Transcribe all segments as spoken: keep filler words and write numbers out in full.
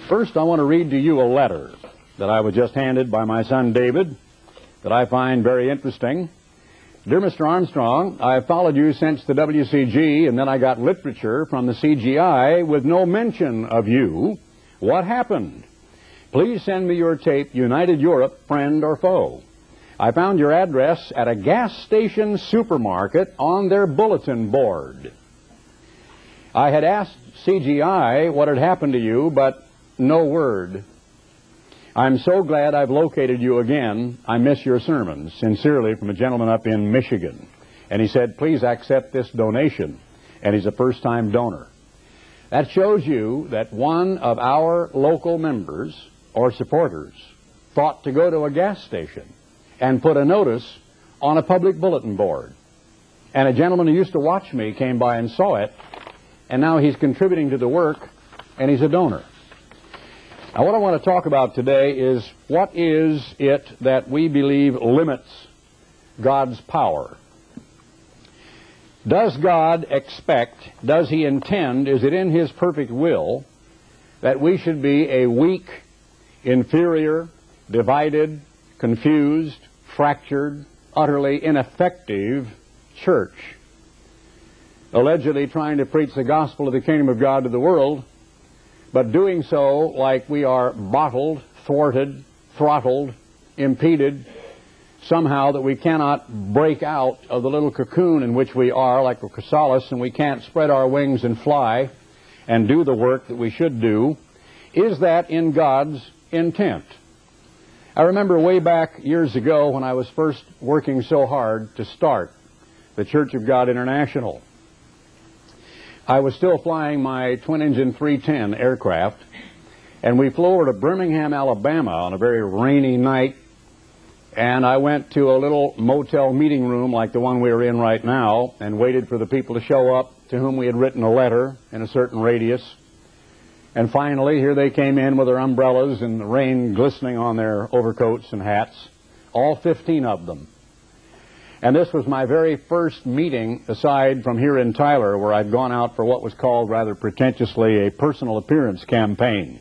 First, I want to read to you a letter that I was just handed by my son David that I find very interesting. Dear Mister Armstrong, I have followed you since the W C G, and then I got literature from the C G I with no mention of you. What happened? Please send me your tape, United Europe, Friend or Foe. I found your address at a gas station supermarket on their bulletin board. I had asked C G I what had happened to you, but no word. I'm so glad I've located you again. I miss your sermons. Sincerely, from a gentleman up in Michigan. And he said, please accept this donation. And he's a first-time donor. That shows you that one of our local members or supporters thought to go to a gas station and put a notice on a public bulletin board. And a gentleman who used to watch me came by and saw it, and now he's contributing to the work, and he's a donor. Now, what I want to talk about today is what is it that we believe limits God's power? Does God expect, does He intend, is it in His perfect will that we should be a weak, inferior, divided, confused, fractured, utterly ineffective church, allegedly trying to preach the gospel of the kingdom of God to the world, but doing so like we are bottled, thwarted, throttled, impeded, somehow that we cannot break out of the little cocoon in which we are, like a chrysalis, and we can't spread our wings and fly and do the work that we should do? Is that in God's intent? I remember way back years ago when I was first working so hard to start the Church of God International. I was still flying my twin-engine three ten aircraft, and we flew over to Birmingham, Alabama on a very rainy night, and I went to a little motel meeting room like the one we are in right now and waited for the people to show up to whom we had written a letter in a certain radius. And finally, here they came in with their umbrellas and the rain glistening on their overcoats and hats, all fifteen of them. And this was my very first meeting, aside from here in Tyler, where I'd gone out for what was called rather pretentiously a personal appearance campaign.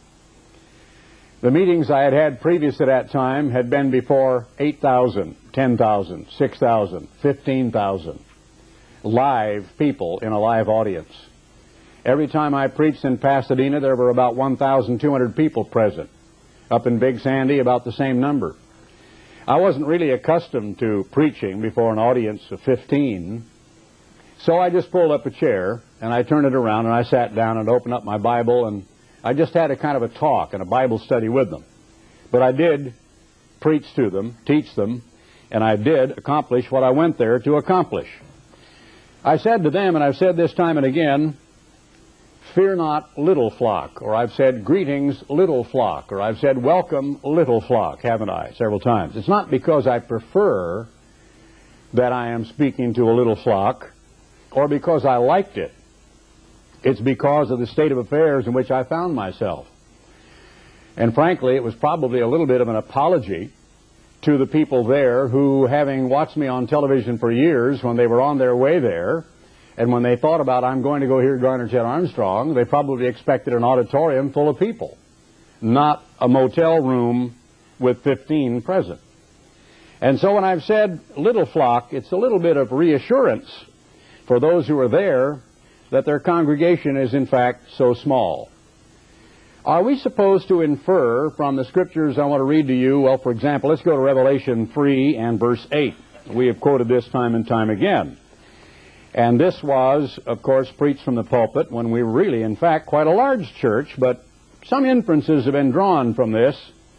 The meetings I had had previous to that time had been before eight thousand, ten thousand, six thousand, fifteen thousand live people in a live audience. Every time I preached in Pasadena, there were about one thousand two hundred people present. Up in Big Sandy, about the same number. I wasn't really accustomed to preaching before an audience of fifteen, so I just pulled up a chair and I turned it around and I sat down and opened up my Bible, and I just had a kind of a talk and a Bible study with them. But I did preach to them, teach them, and I did accomplish what I went there to accomplish. I said to them, and I've said this time and again, fear not, little flock, or I've said greetings, little flock, or I've said welcome, little flock, haven't I, several times. It's not because I prefer that I am speaking to a little flock or because I liked it. It's because of the state of affairs in which I found myself. And frankly, it was probably a little bit of an apology to the people there who, having watched me on television for years, when they were on their way there, and when they thought about, I'm going to go hear Garner Chet Armstrong, they probably expected an auditorium full of people, not a motel room with fifteen present. And so when I've said little flock, it's a little bit of reassurance for those who are there that their congregation is in fact so small. Are we supposed to infer from the scriptures I want to read to you? Well, for example, let's go to Revelation three and verse eight. We have quoted this time and time again. And this was, of course, preached from the pulpit when we were really, in fact, quite a large church, but some inferences have been drawn from this.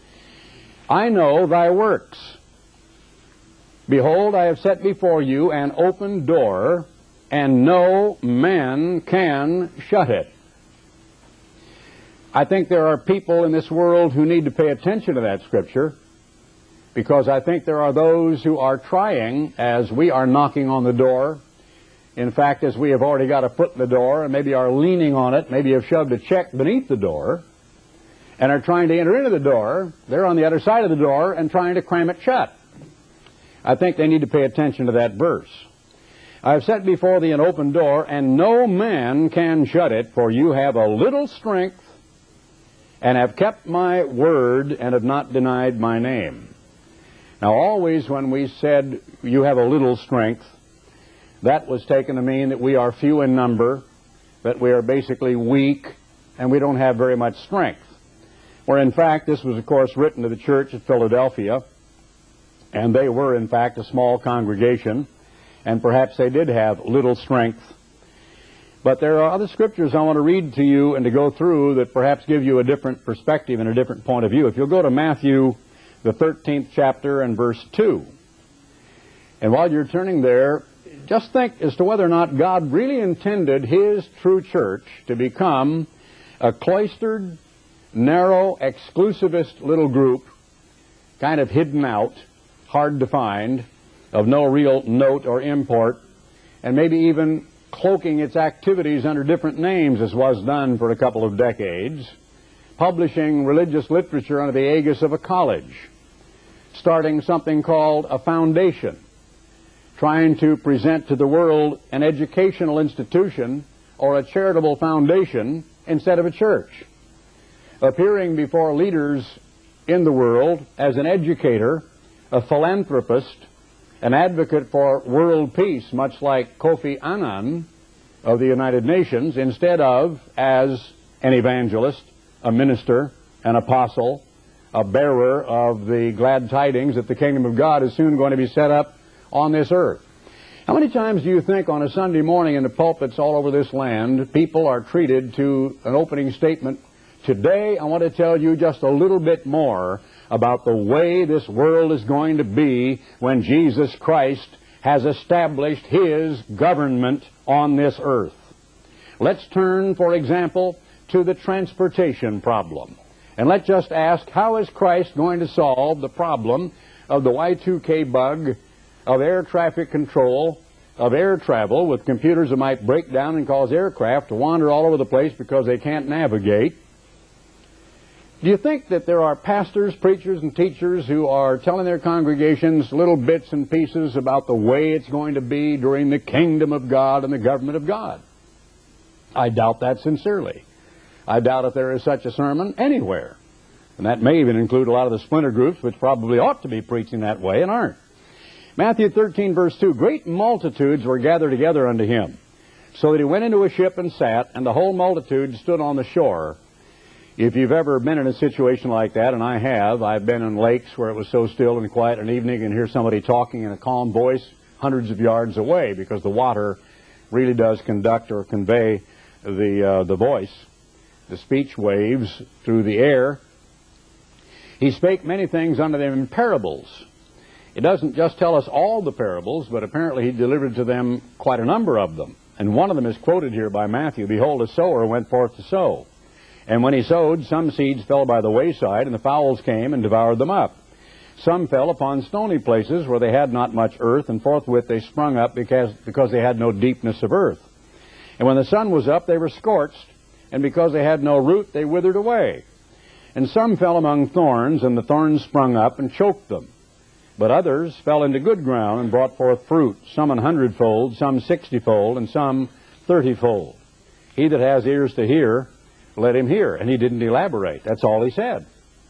I know thy works. Behold, I have set before you an open door, and no man can shut it. I think there are people in this world who need to pay attention to that scripture, because I think there are those who are trying, as we are knocking on the door, in fact, as we have already got a foot in the door and maybe are leaning on it, maybe have shoved a check beneath the door and are trying to enter into the door, they're on the other side of the door and trying to cram it shut. I think they need to pay attention to that verse. I have set before thee an open door, and no man can shut it, for you have a little strength, and have kept my word and have not denied my name. Now, always when we said, you have a little strength, that was taken to mean that we are few in number, that we are basically weak, and we don't have very much strength. Where, in fact, this was, of course, written to the church at Philadelphia, and they were, in fact, a small congregation, and perhaps they did have little strength. But there are other scriptures I want to read to you and to go through that perhaps give you a different perspective and a different point of view. If you'll go to Matthew, the thirteenth chapter and verse two. And while you're turning there, just think as to whether or not God really intended His true church to become a cloistered, narrow, exclusivist little group, kind of hidden out, hard to find, of no real note or import, and maybe even cloaking its activities under different names, as was done for a couple of decades, publishing religious literature under the aegis of a college, starting something called a foundation, trying to present to the world an educational institution or a charitable foundation instead of a church, appearing before leaders in the world as an educator, a philanthropist, an advocate for world peace, much like Kofi Annan of the United Nations, instead of as an evangelist, a minister, an apostle, a bearer of the glad tidings that the kingdom of God is soon going to be set up on this earth. How many times do you think on a Sunday morning in the pulpits all over this land, people are treated to an opening statement, today I want to tell you just a little bit more about the way this world is going to be when Jesus Christ has established His government on this earth. Let's turn, for example, to the transportation problem. And let's just ask, how is Christ going to solve the problem of the Y two K bug, of air traffic control, of air travel with computers that might break down and cause aircraft to wander all over the place because they can't navigate? Do you think that there are pastors, preachers, and teachers who are telling their congregations little bits and pieces about the way it's going to be during the kingdom of God and the government of God? I doubt that sincerely. I doubt if there is such a sermon anywhere. And that may even include a lot of the splinter groups which probably ought to be preaching that way and aren't. Matthew thirteen, verse two, great multitudes were gathered together unto him, so that he went into a ship and sat, and the whole multitude stood on the shore. If you've ever been in a situation like that, and I have, I've been in lakes where it was so still and quiet an evening and hear somebody talking in a calm voice hundreds of yards away, because the water really does conduct or convey the, uh, the voice, the speech waves through the air. He spake many things unto them in parables. It doesn't just tell us all the parables, but apparently he delivered to them quite a number of them. And one of them is quoted here by Matthew. Behold, a sower went forth to sow. And when he sowed, some seeds fell by the wayside, and the fowls came and devoured them up. Some fell upon stony places where they had not much earth, and forthwith they sprung up because, because they had no deepness of earth. And when the sun was up, they were scorched, and because they had no root, they withered away. And some fell among thorns, and the thorns sprung up and choked them. But others fell into good ground and brought forth fruit, some an hundredfold, some sixtyfold, and some thirtyfold. He that has ears to hear, let him hear. And he didn't elaborate. That's all he said.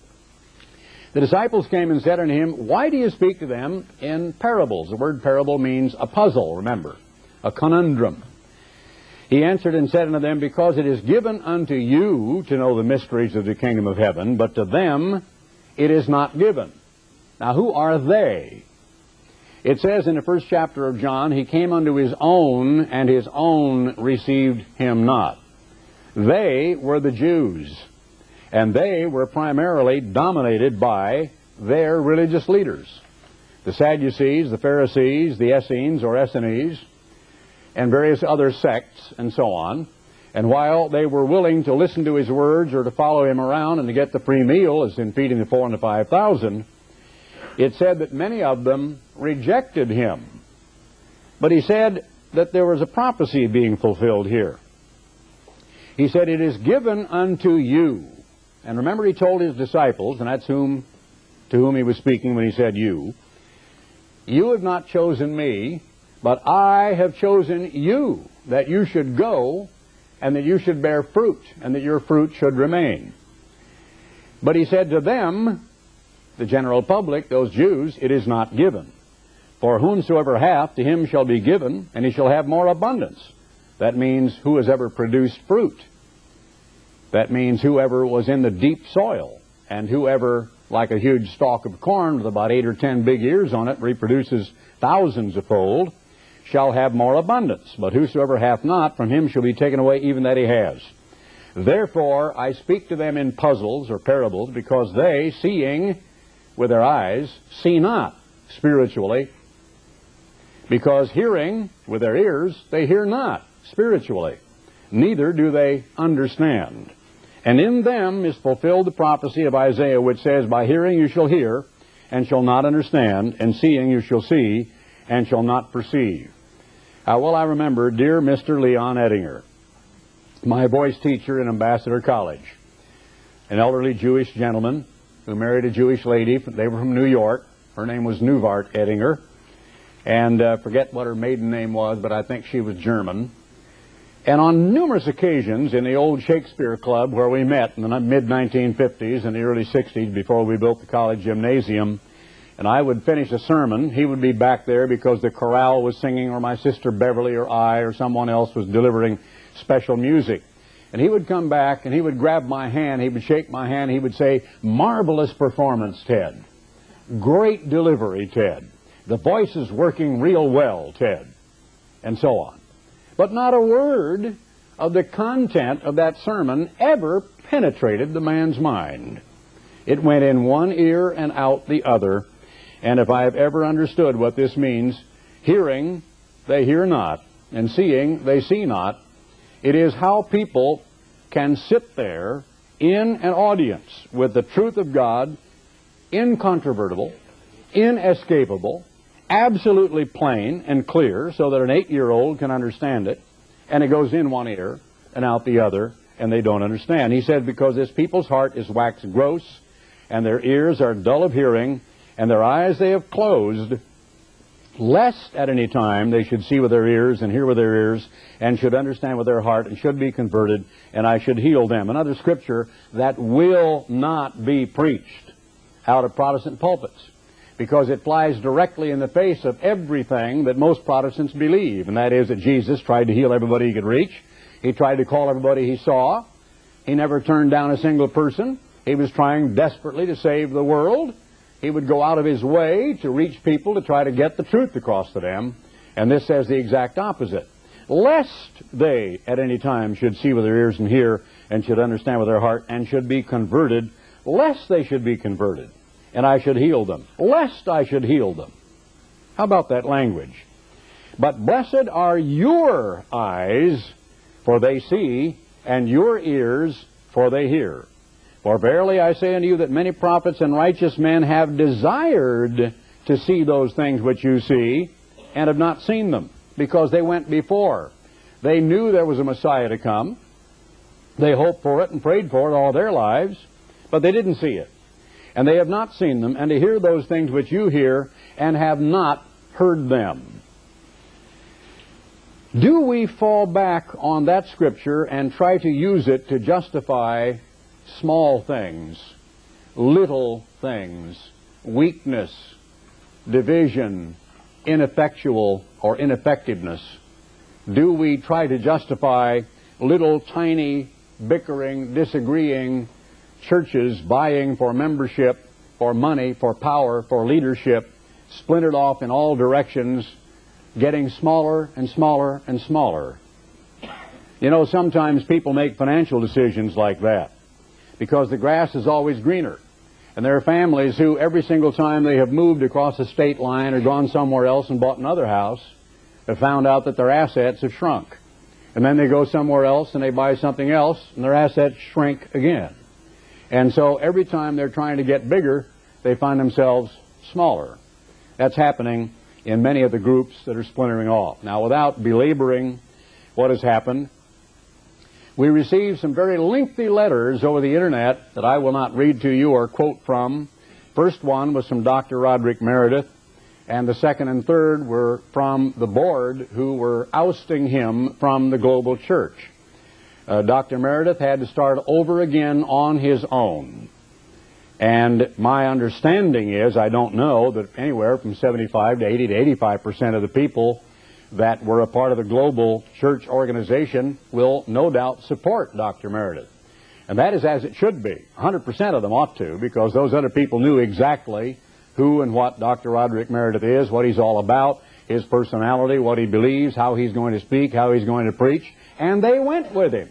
The disciples came and said unto him, why do you speak to them in parables? The word parable means a puzzle, remember, a conundrum. He answered and said unto them, because it is given unto you to know the mysteries of the kingdom of heaven, but to them it is not given. Now, who are they? It says in the first chapter of John, he came unto his own, and his own received him not. They were the Jews, and they were primarily dominated by their religious leaders. The Sadducees, the Pharisees, the Essenes or Essenes, and various other sects, and so on. And while they were willing to listen to his words or to follow him around and to get the free meal, as in feeding the four and the five thousand, it said that many of them rejected him. But he said that there was a prophecy being fulfilled here. He said, it is given unto you. And remember, he told his disciples, and that's whom to whom he was speaking when he said you, you have not chosen me, but I have chosen you, that you should go, and that you should bear fruit, and that your fruit should remain. But he said to them, the general public, those Jews, it is not given. For whomsoever hath, to him shall be given, and he shall have more abundance. That means who has ever produced fruit. That means whoever was in the deep soil, and whoever, like a huge stalk of corn with about eight or ten big ears on it, reproduces thousands of fold, shall have more abundance. But whosoever hath not, from him shall be taken away even that he has. Therefore I speak to them in puzzles or parables, because they, seeing with their eyes, see not spiritually, because hearing with their ears, they hear not spiritually, neither do they understand. And in them is fulfilled the prophecy of Isaiah, which says, by hearing you shall hear, and shall not understand, and seeing you shall see, and shall not perceive. Uh, well, I remember dear Mister Leon Ettinger, my voice teacher in Ambassador College, an elderly Jewish gentleman who married a Jewish lady. They were from New York. Her name was Nuvart Ettinger. And uh, forget what her maiden name was, but I think she was German. And on numerous occasions in the old Shakespeare Club where we met in the mid nineteen fifties and the early sixties before we built the college gymnasium, and I would finish a sermon, he would be back there because the chorale was singing, or my sister Beverly or I or someone else was delivering special music. And he would come back and he would grab my hand, he would shake my hand, he would say, marvelous performance, Ted. Great delivery, Ted. The voice is working real well, Ted. And so on. But not a word of the content of that sermon ever penetrated the man's mind. It went in one ear and out the other. And if I have ever understood what this means, hearing, they hear not, and seeing, they see not, it is how people can sit there in an audience with the truth of God, incontrovertible, inescapable, absolutely plain and clear, so that an eight-year-old can understand it, and it goes in one ear and out the other, and they don't understand. He said, because this people's heart is waxed gross, and their ears are dull of hearing, and their eyes they have closed, lest at any time they should see with their ears and hear with their ears, and should understand with their heart, and should be converted, and I should heal them. Another scripture that will not be preached out of Protestant pulpits, because it flies directly in the face of everything that most Protestants believe, and that is that Jesus tried to heal everybody he could reach. He tried to call everybody he saw. He never turned down a single person. He was trying desperately to save the world. He would go out of his way to reach people to try to get the truth across to them, and this says the exact opposite. Lest they at any time should see with their ears and hear, and should understand with their heart, and should be converted, lest they should be converted, and I should heal them, lest I should heal them. How about that language? But blessed are your eyes, for they see, and your ears, for they hear. For verily I say unto you that many prophets and righteous men have desired to see those things which you see, and have not seen them, because they went before. They knew there was a Messiah to come. They hoped for it and prayed for it all their lives, but they didn't see it. And they have not seen them, and to hear those things which you hear, and have not heard them. Do we fall back on that scripture and try to use it to justify small things, little things, weakness, division, ineffectual or ineffectiveness? Do we try to justify little tiny bickering, disagreeing churches vying for membership, for money, for power, for leadership, splintered off in all directions, getting smaller and smaller and smaller? You know, sometimes people make financial decisions like that because the grass is always greener. And there are families who, every single time they have moved across a state line or gone somewhere else and bought another house, have found out that their assets have shrunk. And then they go somewhere else and they buy something else, and their assets shrink again. And so every time they're trying to get bigger, they find themselves smaller. That's happening in many of the groups that are splintering off. Now, without belaboring what has happened, we received some very lengthy letters over the internet that I will not read to you or quote from. First one was from Doctor Roderick Meredith, and the second and third were from the board who were ousting him from the global church. Uh, Doctor Meredith had to start over again on his own. And my understanding is, I don't know, that anywhere from seventy-five to eighty to eighty-five percent of the people that were a part of the global church organization will no doubt support Doctor Meredith. And that is as it should be. one hundred percent of them ought to, because those other people knew exactly who and what Doctor Roderick Meredith is, what he's all about, his personality, what he believes, how he's going to speak, how he's going to preach, and they went with him.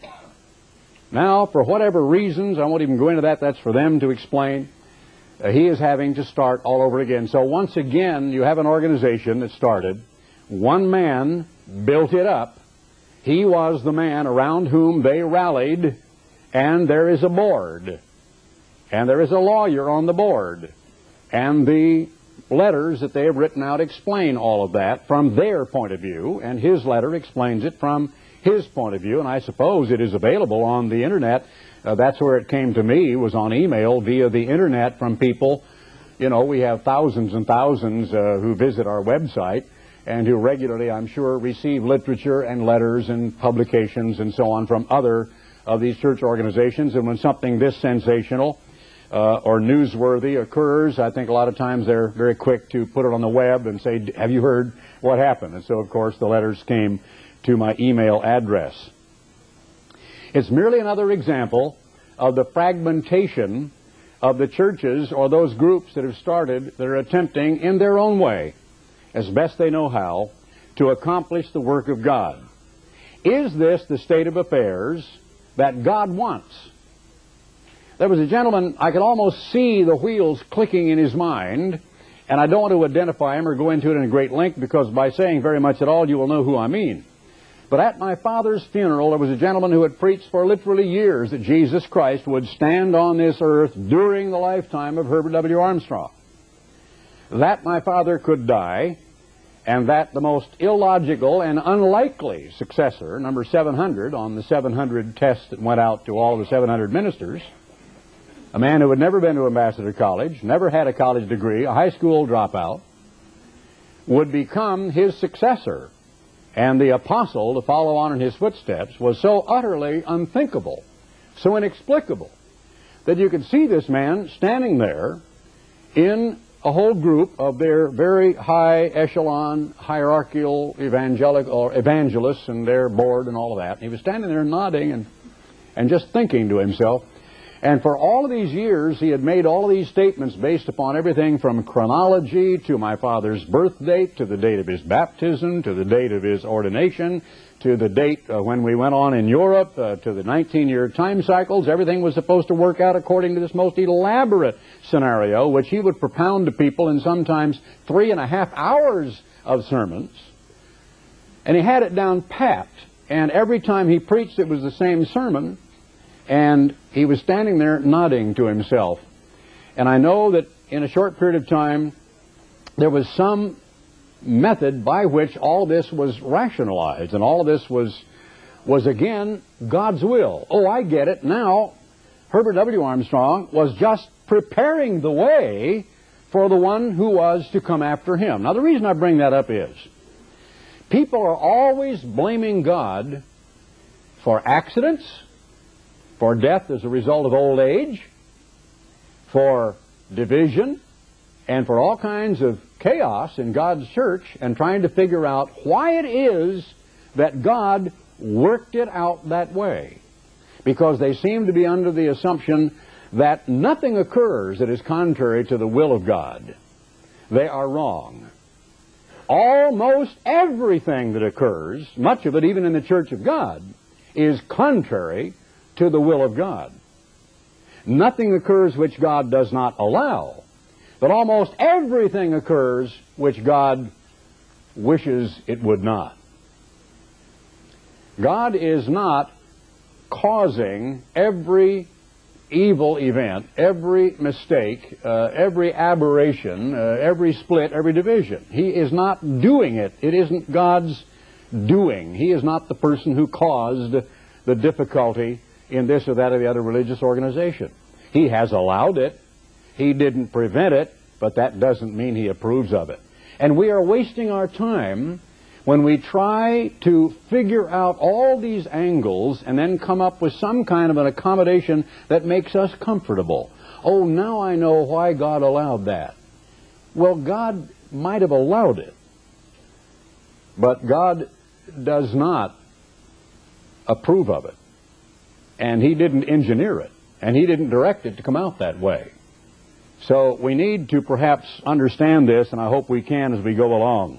Now, for whatever reasons, I won't even go into that, that's for them to explain, uh, he is having to start all over again. So once again, you have an organization that started. One man built it up. He was the man around whom they rallied, and there is a board, and there is a lawyer on the board, and the letters that they have written out explain all of that from their point of view, and his letter explains it from his point of view, and I suppose it is available on the internet. Uh, that's where it came to me, was on email via the internet from people. You know, we have thousands and thousands uh, who visit our website and who regularly, I'm sure, receive literature and letters and publications and so on from other of these church organizations. And when something this sensational uh, or newsworthy occurs, I think a lot of times they're very quick to put it on the web and say, have you heard what happened? And so, of course, the letters came to my email address. It's merely another example of the fragmentation of the churches or those groups that have started that are attempting in their own way, as best they know how, to accomplish the work of God. Is this the state of affairs that God wants? There was a gentleman, I could almost see the wheels clicking in his mind, and I don't want to identify him or go into it in great length, because by saying very much at all, you will know who I mean. But at my father's funeral, there was a gentleman who had preached for literally years that Jesus Christ would stand on this earth during the lifetime of Herbert W. Armstrong. That my father could die, and that the most illogical and unlikely successor, number seven hundred, on the seven hundred test that went out to all the seven hundred ministers, a man who had never been to Ambassador College, never had a college degree, a high school dropout, would become his successor. And the apostle, to follow on in his footsteps, was so utterly unthinkable, so inexplicable, that you could see this man standing there in a whole group of their very high echelon, hierarchical evangelic or evangelists and their board and all of that. And he was standing there nodding and, and just thinking to himself. And for all of these years, he had made all of these statements based upon everything from chronology to my father's birth date, to the date of his baptism, to the date of his ordination, to the date uh, when we went on in Europe, uh, to the nineteen-year time cycles. Everything was supposed to work out according to this most elaborate scenario, which he would propound to people in sometimes three and a half hours of sermons. And he had it down pat. And every time he preached, it was the same sermon. And he was standing there nodding to himself. And I know that in a short period of time, there was some method by which all this was rationalized, and all of this was, was again, God's will. Oh, I get it. Now, Herbert W. Armstrong was just preparing the way for the one who was to come after him. Now, the reason I bring that up is, people are always blaming God for accidents, for death as a result of old age, for division, and for all kinds of chaos in God's church, and trying to figure out why it is that God worked it out that way. Because they seem to be under the assumption that nothing occurs that is contrary to the will of God. They are wrong. Almost everything that occurs, much of it even in the church of God, is contrary to the will of God. Nothing occurs which God does not allow, but almost everything occurs which God wishes it would not. God is not causing every evil event, every mistake, uh, every aberration, uh, every split, every division. He is not doing it. It isn't God's doing. He is not the person who caused the difficulty in this or that or the other religious organization. He has allowed it. He didn't prevent it, but that doesn't mean he approves of it. And we are wasting our time when we try to figure out all these angles and then come up with some kind of an accommodation that makes us comfortable. Oh, now I know why God allowed that. Well, God might have allowed it, but God does not approve of it. And He didn't engineer it, and He didn't direct it to come out that way. So we need to perhaps understand this, and I hope we can as we go along.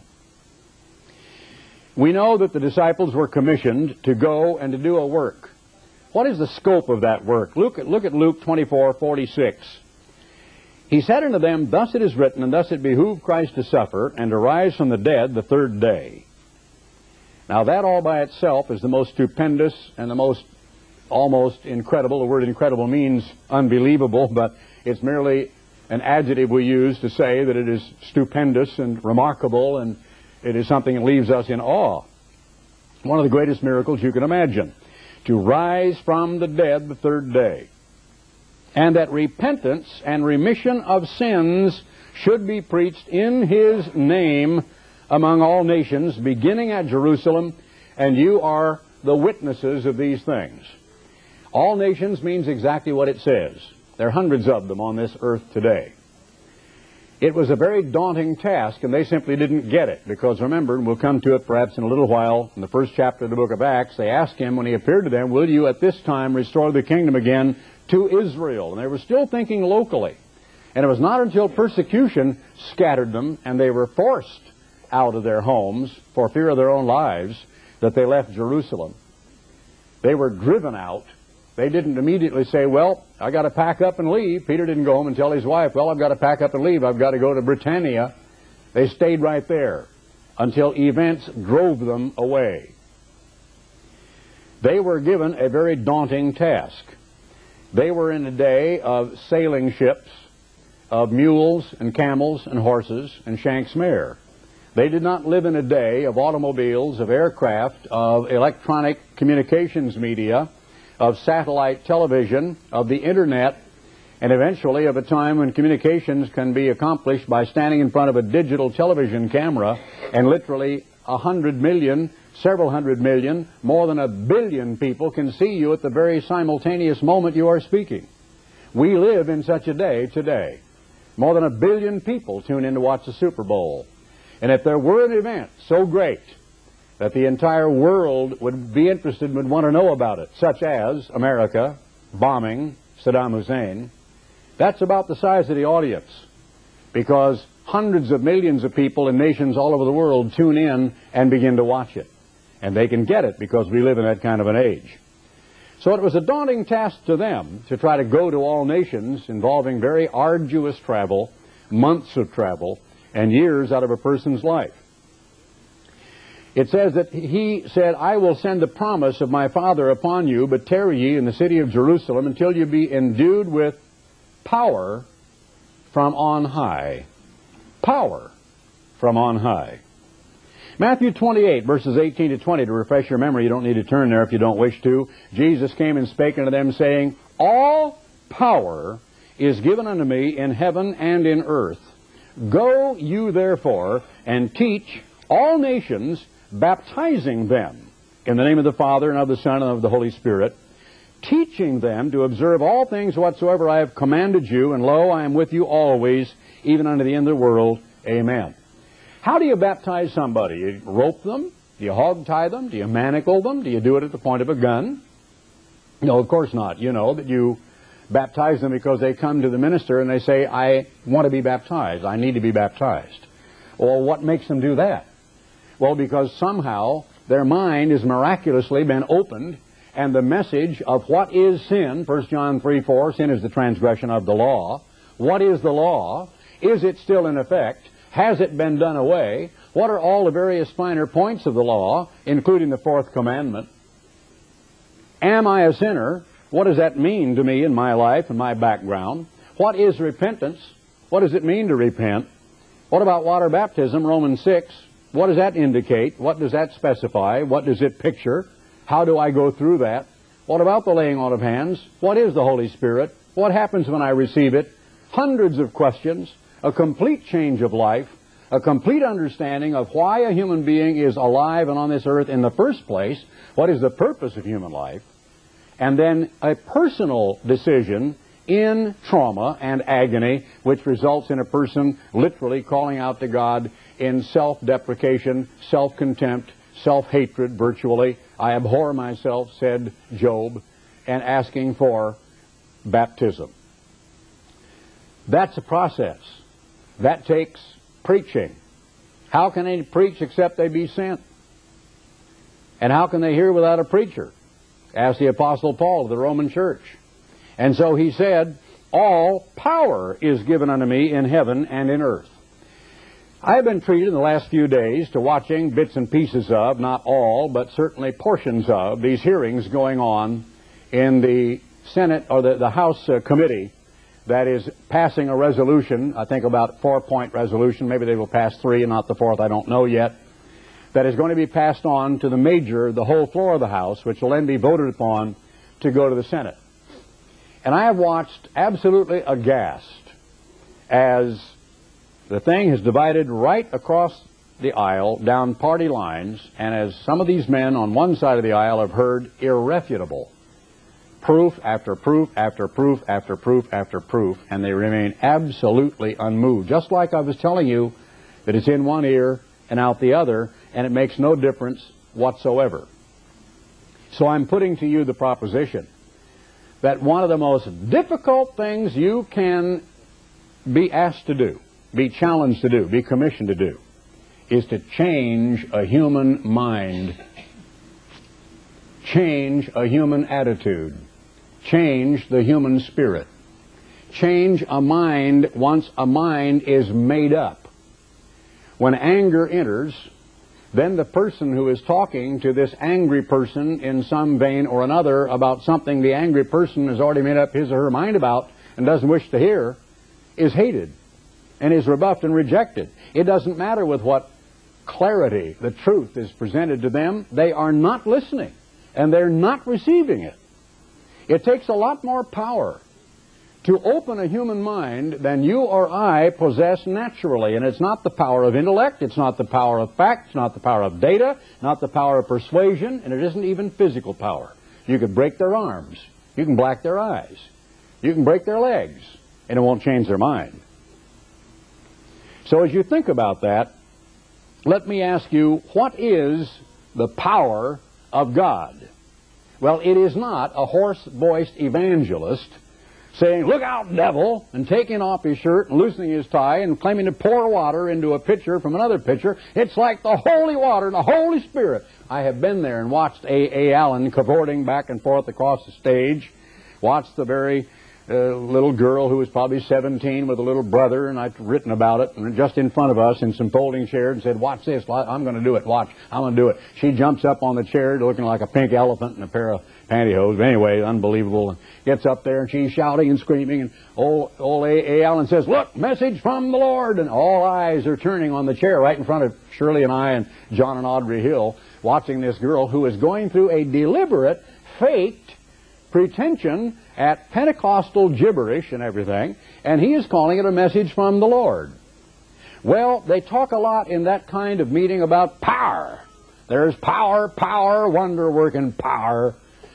We know that the disciples were commissioned to go and to do a work. What is the scope of that work? Look at, look at Luke twenty-four forty-six. He said unto them, Thus it is written, and thus it behooved Christ to suffer, and to rise from the dead the third day. Now that all by itself is the most stupendous and the most almost incredible. The word incredible means unbelievable, but it's merely an adjective we use to say that it is stupendous and remarkable, and it is something that leaves us in awe. One of the greatest miracles you can imagine. To rise from the dead the third day. And that repentance and remission of sins should be preached in His name among all nations, beginning at Jerusalem, and you are the witnesses of these things. All nations means exactly what it says. There are hundreds of them on this earth today. It was a very daunting task, and they simply didn't get it, because remember, and we'll come to it perhaps in a little while, in the first chapter of the book of Acts, they asked Him when He appeared to them, will you at this time restore the kingdom again to Israel? And they were still thinking locally. And it was not until persecution scattered them, and they were forced out of their homes for fear of their own lives, that they left Jerusalem. They were driven out. They didn't immediately say, well, I got to pack up and leave. Peter didn't go home and tell his wife, well, I've got to pack up and leave. I've got to go to Britannia. They stayed right there until events drove them away. They were given a very daunting task. They were in a day of sailing ships, of mules and camels and horses and Shanks' mare. They did not live in a day of automobiles, of aircraft, of electronic communications media, of satellite television, of the internet, and eventually of a time when communications can be accomplished by standing in front of a digital television camera and literally a hundred million, several hundred million, more than a billion people can see you at the very simultaneous moment you are speaking. We live in such a day today. More than a billion people tune in to watch the Super Bowl. And if there were an event so great that the entire world would be interested and would want to know about it, such as America bombing Saddam Hussein, that's about the size of the audience, because hundreds of millions of people in nations all over the world tune in and begin to watch it. And they can get it because we live in that kind of an age. So it was a daunting task to them to try to go to all nations, involving very arduous travel, months of travel, and years out of a person's life. It says that He said, I will send the promise of my Father upon you, but tarry ye in the city of Jerusalem until you be endued with power from on high. Power from on high. Matthew twenty-eight, verses eighteen to twenty, to refresh your memory. You don't need to turn there if you don't wish to. Jesus came and spake unto them, saying, All power is given unto me in heaven and in earth. Go you therefore and teach all nations, baptizing them in the name of the Father and of the Son and of the Holy Spirit, teaching them to observe all things whatsoever I have commanded you, and lo, I am with you always, even unto the end of the world. Amen. How do you baptize somebody? You rope them? Do you hog tie them? Do you manacle them? Do you do it at the point of a gun? No, of course not. You know that you baptize them because they come to the minister and they say, I want to be baptized. I need to be baptized. Well, what makes them do that? Well, because somehow their mind has miraculously been opened, and the message of what is sin, First John three four, sin is the transgression of the law. What is the law? Is it still in effect? Has it been done away? What are all the various finer points of the law, including the fourth commandment? Am I a sinner? What does that mean to me in my life and my background? What is repentance? What does it mean to repent? What about water baptism, Romans six? What does that indicate? What does that specify? What does it picture? How do I go through that? What about the laying on of hands? What is the Holy Spirit? What happens when I receive it? Hundreds of questions, a complete change of life, a complete understanding of why a human being is alive and on this earth in the first place, what is the purpose of human life, and then a personal decision in trauma and agony, which results in a person literally calling out to God in self-deprecation, self-contempt, self-hatred virtually. I abhor myself, said Job, and asking for baptism. That's a process. That takes preaching. How can they preach except they be sent? And how can they hear without a preacher? Asked the Apostle Paul of the Roman church. And so he said, all power is given unto me in heaven and in earth. I have been treated in the last few days to watching bits and pieces of, not all, but certainly portions of, these hearings going on in the Senate, or the, the House uh, committee that is passing a resolution, I think about four-point resolution, maybe they will pass three and not the fourth, I don't know yet, that is going to be passed on to the major, the whole floor of the House, which will then be voted upon to go to the Senate. And I have watched absolutely aghast as the thing has divided right across the aisle down party lines, and as some of these men on one side of the aisle have heard irrefutable proof after proof after proof after proof after proof, and they remain absolutely unmoved. Just like I was telling you that it's in one ear and out the other, and it makes no difference whatsoever. So I'm putting to you the proposition that one of the most difficult things you can be asked to do, be challenged to do, be commissioned to do, is to change a human mind, change a human attitude, change the human spirit, change a mind once a mind is made up. When anger enters, then the person who is talking to this angry person in some vein or another about something the angry person has already made up his or her mind about and doesn't wish to hear is hated and is rebuffed and rejected. It doesn't matter with what clarity the truth is presented to them. They are not listening and they're not receiving it. It takes a lot more power to open a human mind than you or I possess naturally. And it's not the power of intellect, it's not the power of fact, it's not the power of data, not the power of persuasion, and it isn't even physical power. You could break their arms, you can black their eyes, you can break their legs, and it won't change their mind. So as you think about that, let me ask you, what is the power of God? Well, it is not a hoarse-voiced evangelist saying, "Look out, devil," and taking off his shirt and loosening his tie and claiming to pour water into a pitcher from another pitcher. It's like the holy water and the Holy Spirit. I have been there and watched A. A. Allen cavorting back and forth across the stage, watched the very uh, little girl who was probably seventeen with a little brother, and I've written about it, and just in front of us in some folding chairs, and said, "Watch this, I'm going to do it, watch, I'm going to do it." She jumps up on the chair looking like a pink elephant in a pair of pantyhose. But anyway, unbelievable. And gets up there and she's shouting and screaming, and old, old A. A. Allen says, "Look, message from the Lord." And all eyes are turning on the chair right in front of Shirley and I and John and Audrey Hill, watching this girl who is going through a deliberate, faked pretension at Pentecostal gibberish and everything, and he is calling it a message from the Lord. Well, they talk a lot in that kind of meeting about power. There's power, power, wonder-working power.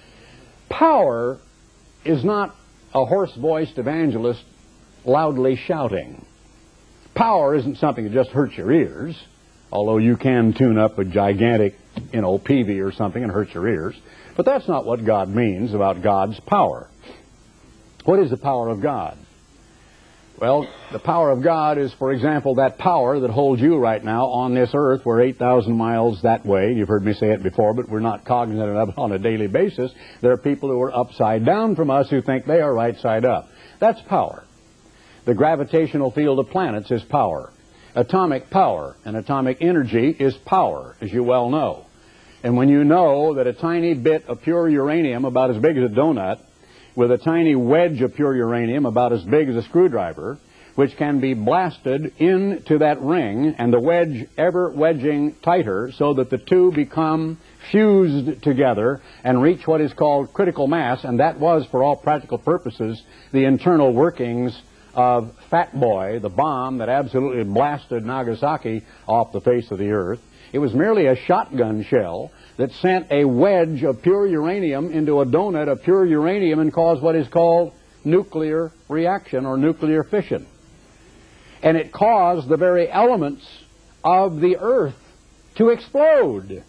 Power is not a hoarse-voiced evangelist loudly shouting. Power isn't something that just hurts your ears, although you can tune up a gigantic, you know, P V or something and hurt your ears. But that's not what God means about God's power. What is the power of God? Well, the power of God is, for example, that power that holds you right now on this earth. We're eight thousand miles that way. You've heard me say it before, but we're not cognizant of it on a daily basis. There are people who are upside down from us who think they are right side up. That's power. The gravitational field of planets is power. Atomic power and atomic energy is power, as you well know. And when you know that a tiny bit of pure uranium, about as big as a donut, with a tiny wedge of pure uranium about as big as a screwdriver, which can be blasted into that ring, and the wedge ever wedging tighter so that the two become fused together and reach what is called critical mass, and that was, for all practical purposes, the internal workings of Fat Boy, the bomb that absolutely blasted Nagasaki off the face of the earth. It was merely a shotgun shell that sent a wedge of pure uranium into a donut of pure uranium and caused what is called nuclear reaction or nuclear fission. And it caused the very elements of the earth to explode.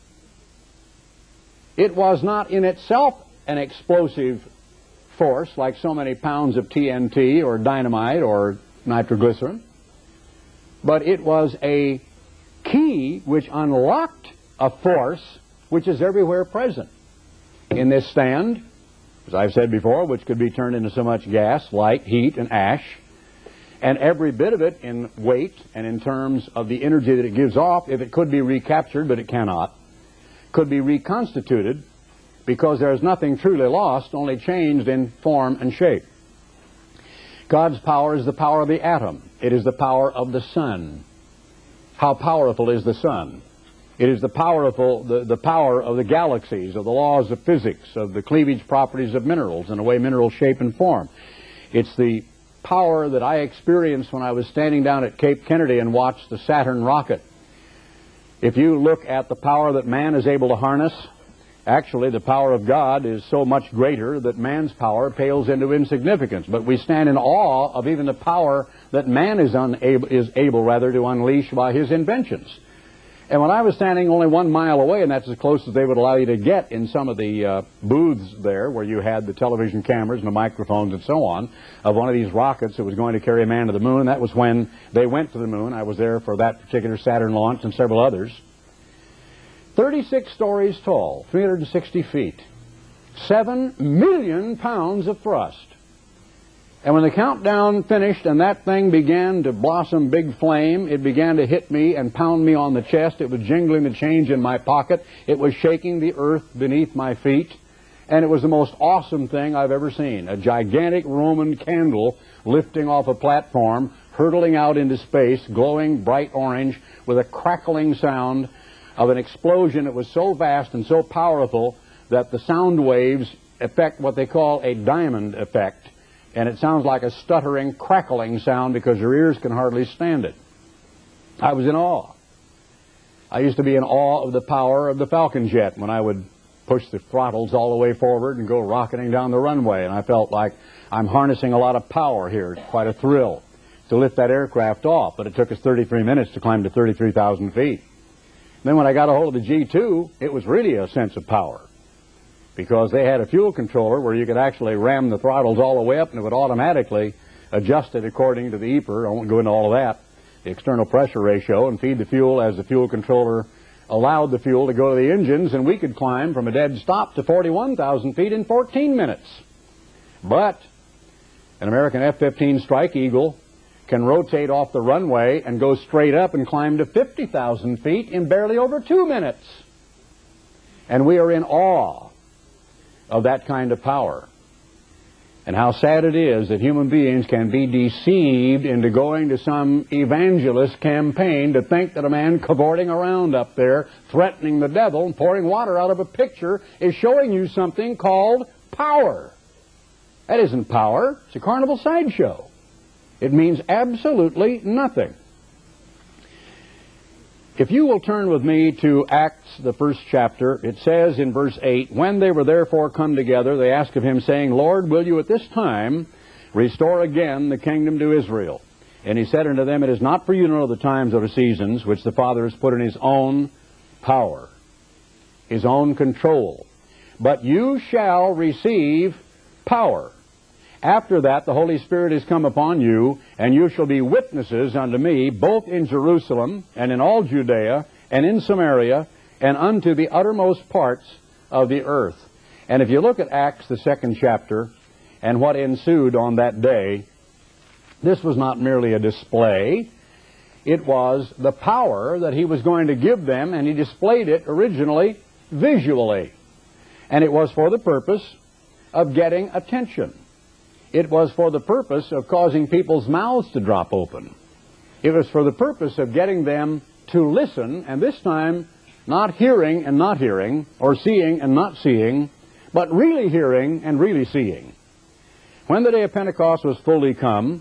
It was not in itself an explosive force like so many pounds of T N T or dynamite or nitroglycerin, but it was a key which unlocked a force which is everywhere present in this stand, as I've said before, which could be turned into so much gas, light, heat, and ash, and every bit of it in weight and in terms of the energy that it gives off, if it could be recaptured, but it cannot, could be reconstituted, because there is nothing truly lost, only changed in form and shape. God's power is the power of the atom. It is the power of the sun. How powerful is the sun? It is the powerful, the, the power of the galaxies, of the laws of physics, of the cleavage properties of minerals and the way minerals shape and form. It's the power that I experienced when I was standing down at Cape Kennedy and watched the Saturn rocket. If you look at the power that man is able to harness, actually, the power of God is so much greater that man's power pales into insignificance. But we stand in awe of even the power that man is, unable, is able rather to unleash by his inventions. And when I was standing only one mile away, and that's as close as they would allow you to get in some of the uh, booths there, where you had the television cameras and the microphones and so on, of one of these rockets that was going to carry a man to the moon. That was when they went to the moon. I was there for that particular Saturn launch and several others. thirty-six stories tall, three hundred sixty feet, seven million pounds of thrust. And when the countdown finished and that thing began to blossom big flame, it began to hit me and pound me on the chest. It was jingling the change in my pocket. It was shaking the earth beneath my feet. And it was the most awesome thing I've ever seen. A gigantic Roman candle lifting off a platform, hurtling out into space, glowing bright orange with a crackling sound of an explosion that was so vast and so powerful that the sound waves affect what they call a diamond effect, and it sounds like a stuttering, crackling sound because your ears can hardly stand it. I was in awe. I used to be in awe of the power of the Falcon jet when I would push the throttles all the way forward and go rocketing down the runway, and I felt like I'm harnessing a lot of power here. It's quite a thrill to lift that aircraft off, but it took us thirty-three minutes to climb to thirty-three thousand feet. Then when I got a hold of the G two, it was really a sense of power, because they had a fuel controller where you could actually ram the throttles all the way up and it would automatically adjust it according to the E P R. I won't go into all of that, the external pressure ratio, and feed the fuel as the fuel controller allowed the fuel to go to the engines, and we could climb from a dead stop to forty-one thousand feet in fourteen minutes. But an American F fifteen Strike Eagle can rotate off the runway and go straight up and climb to fifty thousand feet in barely over two minutes. And we are in awe of that kind of power. And how sad it is that human beings can be deceived into going to some evangelist campaign to think that a man cavorting around up there, threatening the devil and pouring water out of a pitcher is showing you something called power. That isn't power. It's a carnival sideshow. It means absolutely nothing. If you will turn with me to Acts, the first chapter, it says in verse eight, "When they were therefore come together, they asked of him, saying, Lord, will you at this time restore again the kingdom to Israel? And he said unto them, It is not for you to know the times or the seasons which the Father has put in his own power, his own control. But you shall receive power. After that, the Holy Spirit is come upon you, and you shall be witnesses unto me, both in Jerusalem, and in all Judea, and in Samaria, and unto the uttermost parts of the earth." And if you look at Acts, the second chapter, and what ensued on that day, this was not merely a display. It was the power that he was going to give them, and he displayed it originally visually. And it was for the purpose of getting attention. It was for the purpose of causing people's mouths to drop open. It was for the purpose of getting them to listen, and this time not hearing and not hearing, or seeing and not seeing, but really hearing and really seeing. When the day of Pentecost was fully come,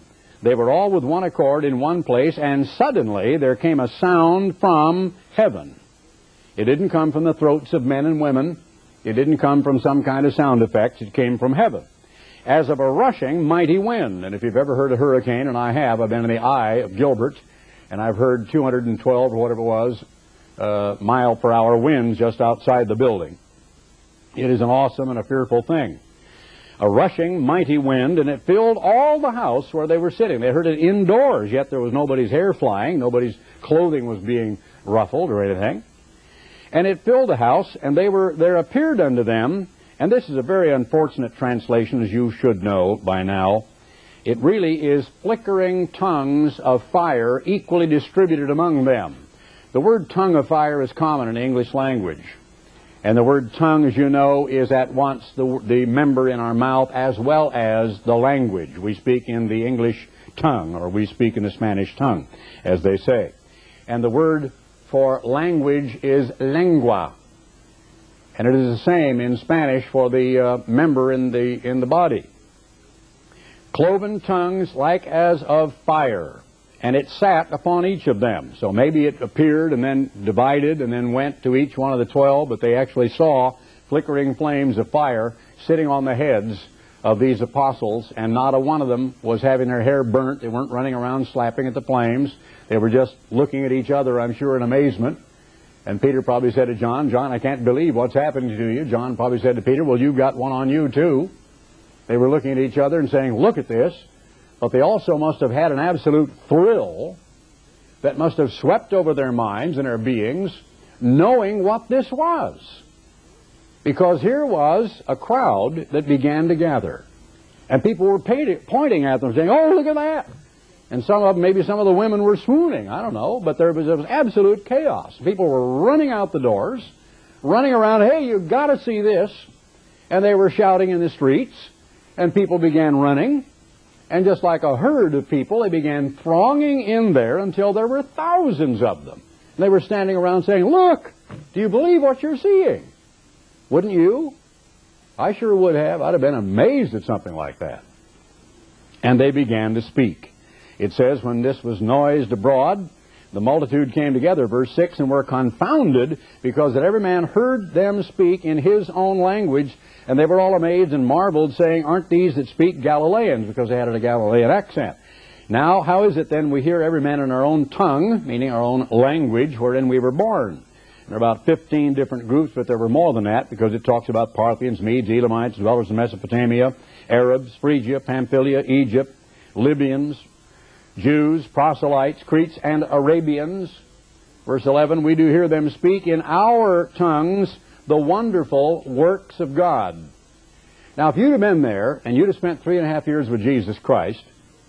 They were all with one accord in one place, and suddenly there came a sound from heaven. It didn't come from the throats of men and women. It didn't come from some kind of sound effects. It came from heaven, as of a rushing mighty wind. And if you've ever heard a hurricane, and I have, I've been in the eye of Gilbert, and I've heard two hundred twelve or whatever it was, uh, mile per hour winds just outside the building. It is an awesome and a fearful thing. A rushing mighty wind, and it filled all the house where they were sitting. They heard it indoors, yet there was nobody's hair flying, nobody's clothing was being ruffled or anything. And it filled the house, and they were there appeared unto them, and this is a very unfortunate translation, as you should know by now. It really is flickering tongues of fire equally distributed among them. The word tongue of fire is common in the English language. And the word tongue, as you know, is at once the, the member in our mouth as well as the language. We speak in the English tongue, or we speak in the Spanish tongue, as they say. And the word for language is lengua. And it is the same in Spanish for the uh, member in the, in the body. Cloven tongues like as of fire. And it sat upon each of them. So maybe it appeared and then divided and then went to each one of the twelve, but they actually saw flickering flames of fire sitting on the heads of these apostles, and not a one of them was having their hair burnt. They weren't running around slapping at the flames. They were just looking at each other, I'm sure, in amazement. And Peter probably said to John, John, I can't believe what's happening to you. John probably said to Peter, well, you've got one on you too. They were looking at each other and saying, look at this. But they also must have had an absolute thrill that must have swept over their minds and their beings, knowing what this was. Because here was a crowd that began to gather. And people were pointing at them, saying, oh, look at that. And some of them, maybe some of the women were swooning, I don't know. But there was, there was absolute chaos. People were running out the doors, running around, hey, you've got to see this. And they were shouting in the streets, and people began running. And just like a herd of people, they began thronging in there until there were thousands of them. And they were standing around saying, look, do you believe what you're seeing? Wouldn't you? I sure would have. I'd have been amazed at something like that. And they began to speak. It says, when this was noised abroad, the multitude came together, verse six, and were confounded, because that every man heard them speak in his own language. And they were all amazed and marveled, saying, aren't these that speak Galileans? Because they had a Galilean accent. Now, how is it then we hear every man in our own tongue, meaning our own language, wherein we were born? There are about fifteen different groups, but there were more than that, because it talks about Parthians, Medes, Elamites, dwellers in Mesopotamia, Arabs, Phrygia, Pamphylia, Egypt, Libyans, Jews, proselytes, Cretes, and Arabians. Verse eleven, we do hear them speak in our tongues the wonderful works of God. Now, if you'd have been there, and you'd have spent three and a half years with Jesus Christ,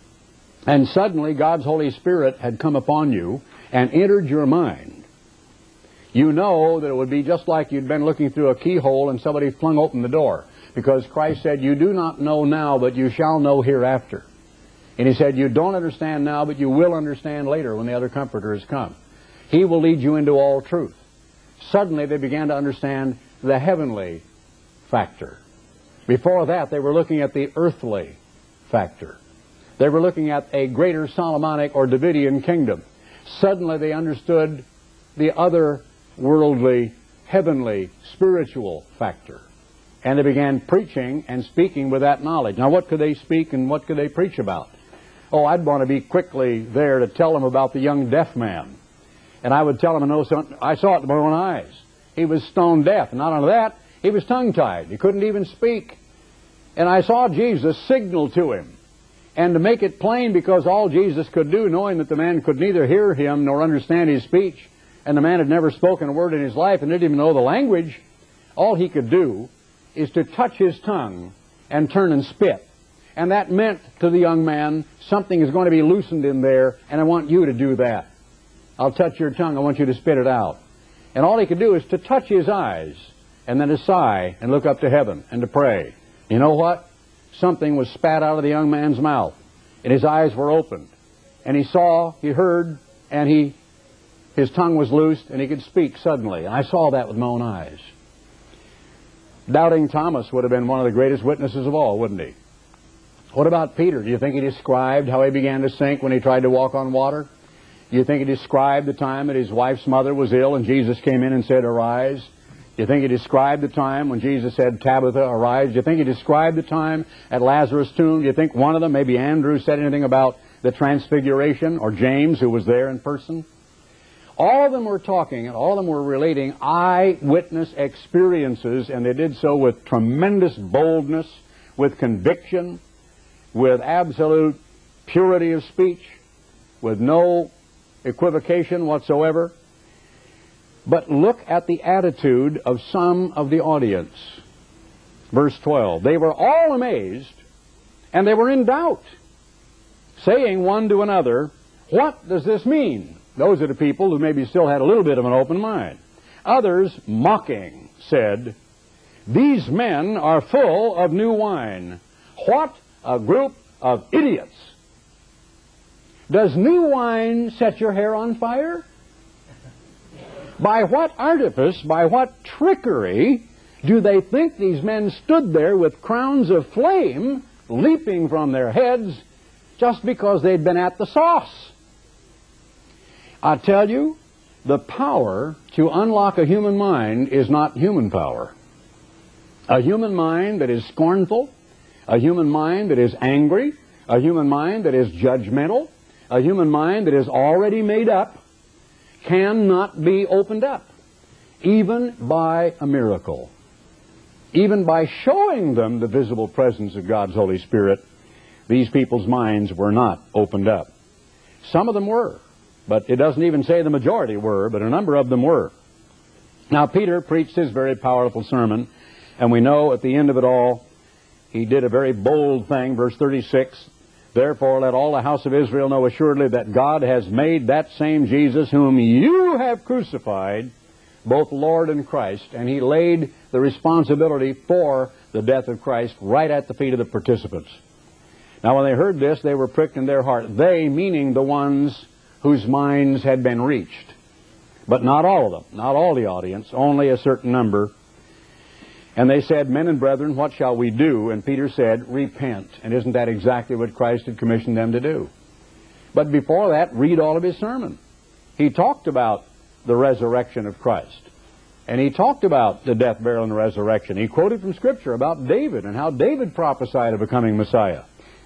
and suddenly God's Holy Spirit had come upon you and entered your mind, you know that it would be just like you'd been looking through a keyhole and somebody flung open the door. Because Christ said, you do not know now, but you shall know hereafter. And He said, you don't understand now, but you will understand later when the other Comforter has come. He will lead you into all truth. Suddenly they began to understand the heavenly factor. Before that, they were looking at the earthly factor. They were looking at a greater Solomonic or Davidian kingdom. Suddenly they understood the other worldly, heavenly, spiritual factor. And they began preaching and speaking with that knowledge. Now, what could they speak and what could they preach about? Oh, I'd want to be quickly there to tell them about the young deaf man. And I would tell them, no, son, I saw it with my own eyes. He was stone deaf. And not only that, he was tongue-tied. He couldn't even speak. And I saw Jesus signal to him. And to make it plain, because all Jesus could do, knowing that the man could neither hear him nor understand his speech, and the man had never spoken a word in his life and didn't even know the language, all he could do is to touch his tongue and turn and spit. And that meant to the young man, something is going to be loosened in there, and I want you to do that. I'll touch your tongue. I want you to spit it out. And all he could do is to touch his eyes and then to sigh and look up to heaven and to pray. You know what? Something was spat out of the young man's mouth, and his eyes were opened. And he saw, he heard, and he, his tongue was loosed, and he could speak suddenly. And I saw that with my own eyes. Doubting Thomas would have been one of the greatest witnesses of all, wouldn't he? What about Peter? Do you think he described how he began to sink when he tried to walk on water? Do you think he described the time that his wife's mother was ill and Jesus came in and said, "Arise"? Do you think he described the time when Jesus said, "Tabitha, arise"? Do you think he described the time at Lazarus' tomb? Do you think one of them, maybe Andrew, said anything about the transfiguration, or James, who was there in person? All of them were talking, and all of them were relating eyewitness experiences, and they did so with tremendous boldness, with conviction, with absolute purity of speech, with no equivocation whatsoever. But look at the attitude of some of the audience. Verse twelve, they were all amazed, and they were in doubt, saying one to another, "What does this mean?" Those are the people who maybe still had a little bit of an open mind. Others, mocking, said, "These men are full of new wine. What a group of idiots!" Does new wine set your hair on fire? By what artifice, by what trickery do they think these men stood there with crowns of flame leaping from their heads just because they'd been at the sauce? I tell you, the power to unlock a human mind is not human power. A human mind that is scornful, a human mind that is angry, a human mind that is judgmental, a human mind that is already made up, cannot be opened up, even by a miracle. Even by showing them the visible presence of God's Holy Spirit, these people's minds were not opened up. Some of them were, but it doesn't even say the majority were, but a number of them were. Now, Peter preached his very powerful sermon, and we know at the end of it all, he did a very bold thing, verse thirty-six, "Therefore let all the house of Israel know assuredly that God has made that same Jesus whom you have crucified, both Lord and Christ." And he laid the responsibility for the death of Christ right at the feet of the participants. Now when they heard this, they were pricked in their heart. They, meaning the ones whose minds had been reached. But not all of them, not all the audience, only a certain number. And they said, "Men and brethren, what shall we do?" And Peter said, "Repent." And isn't that exactly what Christ had commissioned them to do? But before that, read all of his sermon. He talked about the resurrection of Christ. And he talked about the death, burial, and resurrection. He quoted from Scripture about David and how David prophesied of a coming Messiah.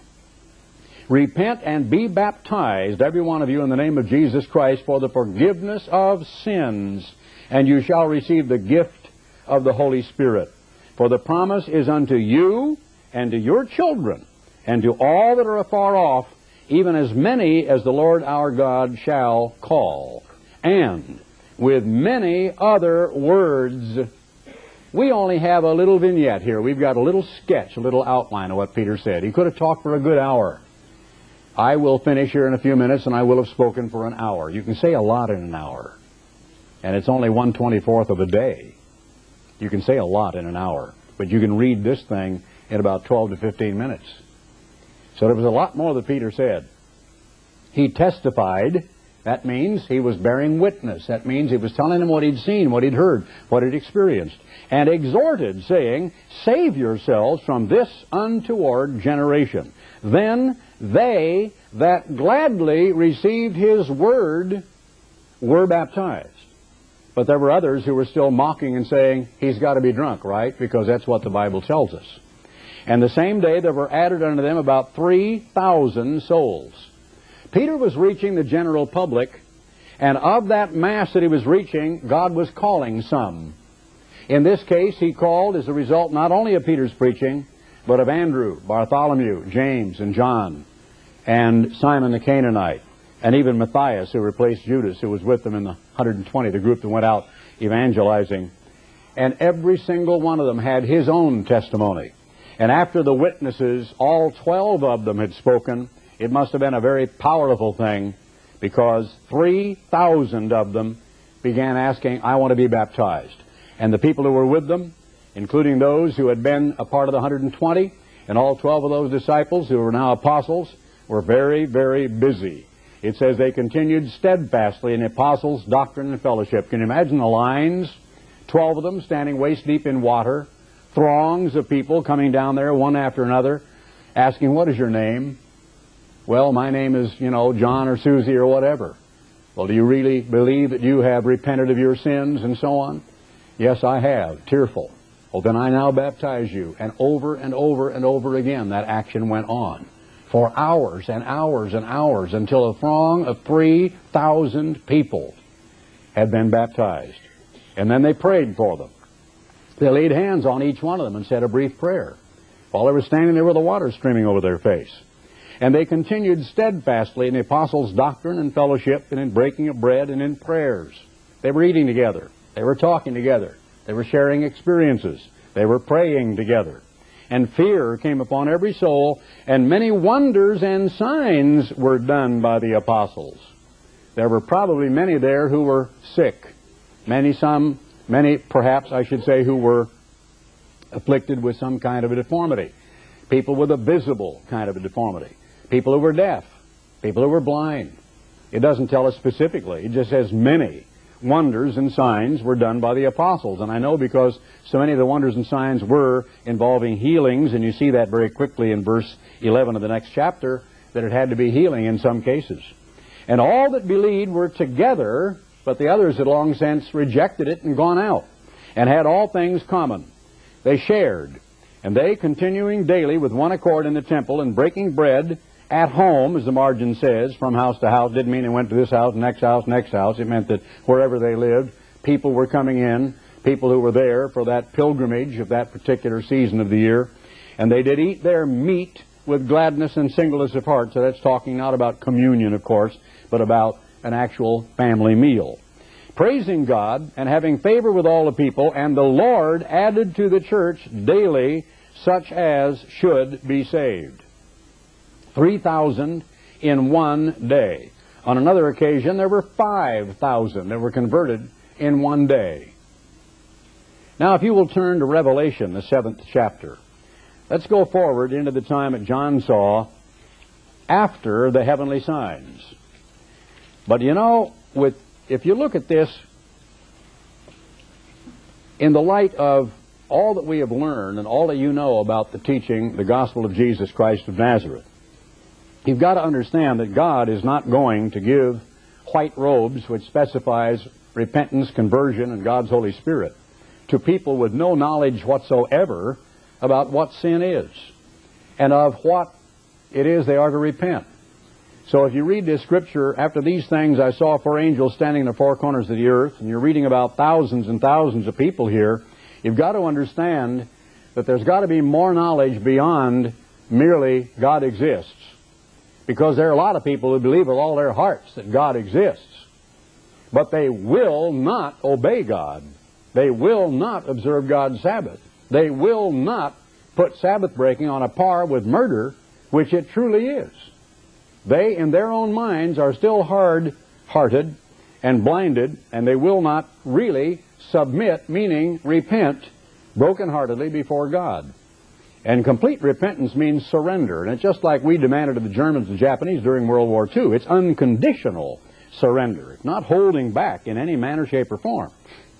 "Repent and be baptized, every one of you, in the name of Jesus Christ for the forgiveness of sins, and you shall receive the gift of the Holy Spirit. For the promise is unto you and to your children and to all that are afar off, even as many as the Lord our God shall call." And with many other words. We only have a little vignette here. We've got a little sketch, a little outline of what Peter said. He could have talked for a good hour. I will finish here in a few minutes, and I will have spoken for an hour. You can say a lot in an hour, and it's only one twenty-fourth of a day. You can say a lot in an hour, but you can read this thing in about twelve to fifteen minutes. So there was a lot more that Peter said. He testified. That means he was bearing witness. That means he was telling them what he'd seen, what he'd heard, what he'd experienced. And exhorted, saying, "Save yourselves from this untoward generation." Then they that gladly received his word were baptized. But there were others who were still mocking and saying, "He's got to be drunk," right? Because that's what the Bible tells us. And the same day there were added unto them about three thousand souls. Peter was reaching the general public, and of that mass that he was reaching, God was calling some. In this case, he called as a result not only of Peter's preaching, but of Andrew, Bartholomew, James, and John, and Simon the Canaanite, and even Matthias, who replaced Judas, who was with them in the one hundred twenty, the group that went out evangelizing. And every single one of them had his own testimony. And after the witnesses, all twelve of them had spoken, it must have been a very powerful thing, because three thousand of them began asking, "I want to be baptized." And the people who were with them, including those who had been a part of the one hundred twenty, and all twelve of those disciples who were now apostles, were very, very busy. It says they continued steadfastly in the apostles' doctrine and fellowship. Can you imagine the lines? Twelve of them standing waist deep in water, throngs of people coming down there one after another, asking, what is your name? Well, my name is, you know, John or Susie or whatever. Well, do you really believe that you have repented of your sins and so on? Yes, I have, tearful. Well, then I now baptize you. And over and over and over again, that action went on for hours and hours and hours until a throng of three thousand people had been baptized. And then they prayed for them. They laid hands on each one of them and said a brief prayer. While they were standing there with the water streaming over their face. And they continued steadfastly in the apostles' doctrine and fellowship and in breaking of bread and in prayers. They were eating together. They were talking together. They were sharing experiences. They were praying together. And fear came upon every soul, and many wonders and signs were done by the apostles. There were probably many there who were sick. Many, some, many, perhaps I should say, who were afflicted with some kind of a deformity. People with a visible kind of a deformity. People who were deaf. People who were blind. It doesn't tell us specifically. It just says many wonders and signs were done by the apostles. And I know because so many of the wonders and signs were involving healings, and you see that very quickly in verse eleven of the next chapter, that it had to be healing in some cases. And all that believed were together, but the others had long since rejected it and gone out, and had all things common. They shared, and they, continuing daily with one accord in the temple and breaking bread at home, as the margin says, from house to house. Didn't mean they went to this house, next house, next house. It meant that wherever they lived, people were coming in, people who were there for that pilgrimage of that particular season of the year. And they did eat their meat with gladness and singleness of heart. So that's talking not about communion, of course, but about an actual family meal. Praising God and having favor with all the people, and the Lord added to the church daily such as should be saved. Three thousand in one day. On another occasion, there were five thousand that were converted in one day. Now, if you will turn to Revelation, the seventh chapter. Let's go forward into the time that John saw after the heavenly signs. But you know, with if you look at this in the light of all that we have learned and all that you know about the teaching, the gospel of Jesus Christ of Nazareth, you've got to understand that God is not going to give white robes, which specifies repentance, conversion, and God's Holy Spirit, to people with no knowledge whatsoever about what sin is and of what it is they are to repent. So if you read this scripture, after these things I saw four angels standing in the four corners of the earth, and you're reading about thousands and thousands of people here, you've got to understand that there's got to be more knowledge beyond merely God exists. Because there are a lot of people who believe with all their hearts that God exists, but they will not obey God. They will not observe God's Sabbath. They will not put Sabbath breaking on a par with murder, which it truly is. They, in their own minds, are still hard-hearted and blinded, and they will not really submit, meaning repent, brokenheartedly before God. And complete repentance means surrender. And it's just like we demanded of the Germans and Japanese during World War Two. It's unconditional surrender. It's not holding back in any manner, shape, or form.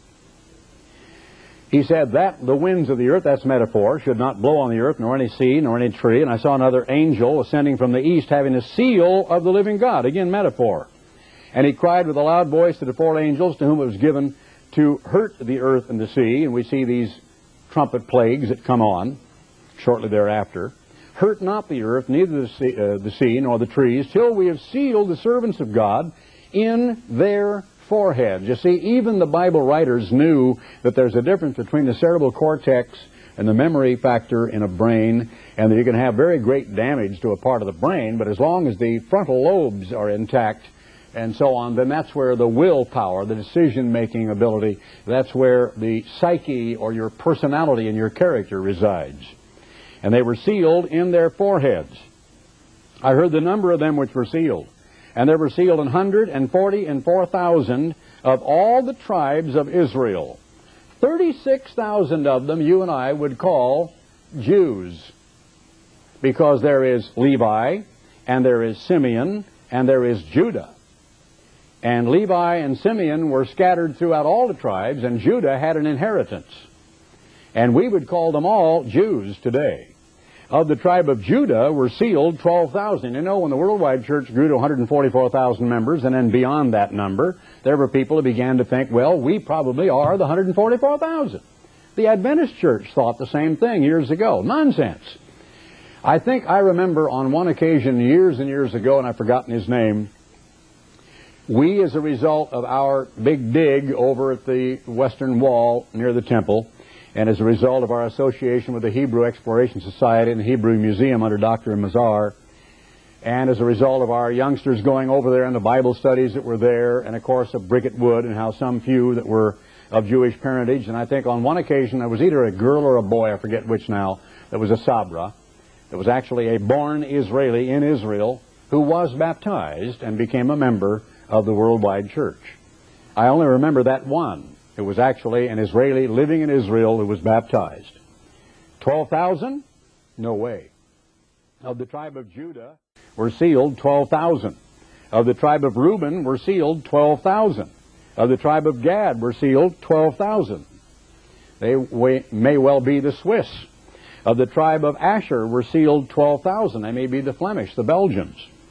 He said that the winds of the earth, that's metaphor, should not blow on the earth, nor any sea, nor any tree. And I saw another angel ascending from the east, having a seal of the living God. Again, metaphor. And he cried with a loud voice to the four angels to whom it was given to hurt the earth and the sea. And we see these trumpet plagues that come on shortly thereafter. Hurt not the earth, neither the sea, uh, the sea nor the trees, till we have sealed the servants of God in their foreheads. You see, even the Bible writers knew that there's a difference between the cerebral cortex and the memory factor in a brain, and that you can have very great damage to a part of the brain, but as long as the frontal lobes are intact and so on, then that's where the willpower, the decision-making ability, that's where the psyche or your personality and your character resides. And they were sealed in their foreheads. I heard the number of them which were sealed. And there were sealed an hundred and forty and four thousand of all the tribes of Israel. Thirty-six thousand of them you and I would call Jews. Because there is Levi, and there is Simeon, and there is Judah. And Levi and Simeon were scattered throughout all the tribes, and Judah had an inheritance. And we would call them all Jews today. Of the tribe of Judah were sealed twelve thousand. You know, when the worldwide church grew to one hundred forty-four thousand members, and then beyond that number, there were people who began to think, well, we probably are the one hundred forty-four thousand. The Adventist church thought the same thing years ago. Nonsense. I think I remember on one occasion years and years ago, and I've forgotten his name, we, as a result of our big dig over at the Western Wall near the temple, and as a result of our association with the Hebrew Exploration Society and the Hebrew Museum under Doctor Mazar, and as a result of our youngsters going over there and the Bible studies that were there, and of course of Bricket Wood and how some few that were of Jewish parentage, and I think on one occasion there was either a girl or a boy, I forget which now, that was a Sabra, that was actually a born Israeli in Israel who was baptized and became a member of the worldwide church. I only remember that one. It was actually an Israeli living in Israel who was baptized. twelve thousand? No way. Of the tribe of Judah were sealed twelve thousand. Of the tribe of Reuben were sealed twelve thousand. Of the tribe of Gad were sealed twelve thousand. They may well be the Swiss. Of the tribe of Asher were sealed twelve thousand. They may be the Flemish, the Belgians.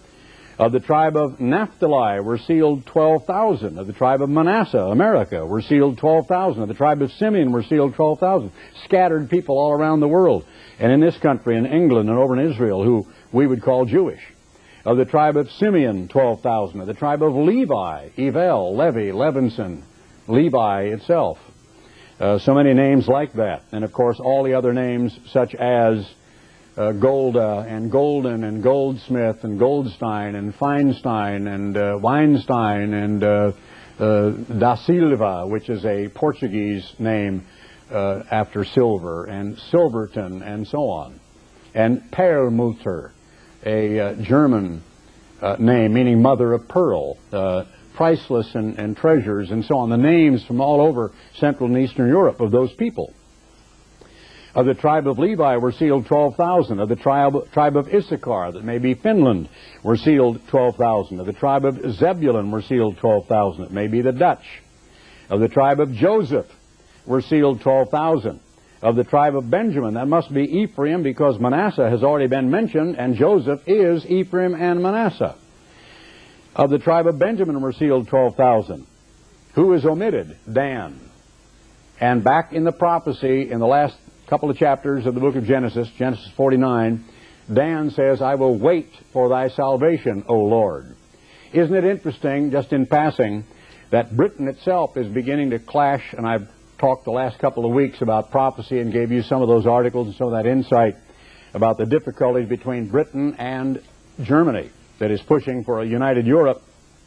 Of the tribe of Naphtali were sealed twelve thousand. Of the tribe of Manasseh, America, were sealed twelve thousand. Of the tribe of Simeon were sealed twelve thousand. Scattered people all around the world. And in this country, in England and over in Israel, who we would call Jewish. Of the tribe of Simeon, twelve thousand. Of the tribe of Levi, Evel, Levi, Levinson, Levi itself. Uh, so many names like that. And of course all the other names such as uh, Golda and Golden and Goldsmith and Goldstein and Feinstein and uh, Weinstein and uh, uh, Da Silva, which is a Portuguese name uh, after silver, and Silverton and so on. And Perlmutter, a uh, German uh, name meaning mother of pearl. Uh, priceless and, and treasures and so on, the names from all over Central and Eastern Europe of those people. Of the tribe of Levi were sealed twelve thousand. Of the tribe, tribe of Issachar, that may be Finland, were sealed twelve thousand. Of the tribe of Zebulun were sealed twelve thousand. It may be the Dutch. Of the tribe of Joseph were sealed twelve thousand. Of the tribe of Benjamin, that must be Ephraim, because Manasseh has already been mentioned, and Joseph is Ephraim and Manasseh. Of the tribe of Benjamin were sealed twelve thousand. Who is omitted? Dan. And back in the prophecy, in the last couple of chapters of the book of Genesis, Genesis forty-nine, Dan says, I will wait for thy salvation, O Lord. Isn't it interesting, just in passing, that Britain itself is beginning to clash, and I've talked the last couple of weeks about prophecy and gave you some of those articles and some of that insight about the difficulties between Britain and Germany, that is pushing for a united Europe,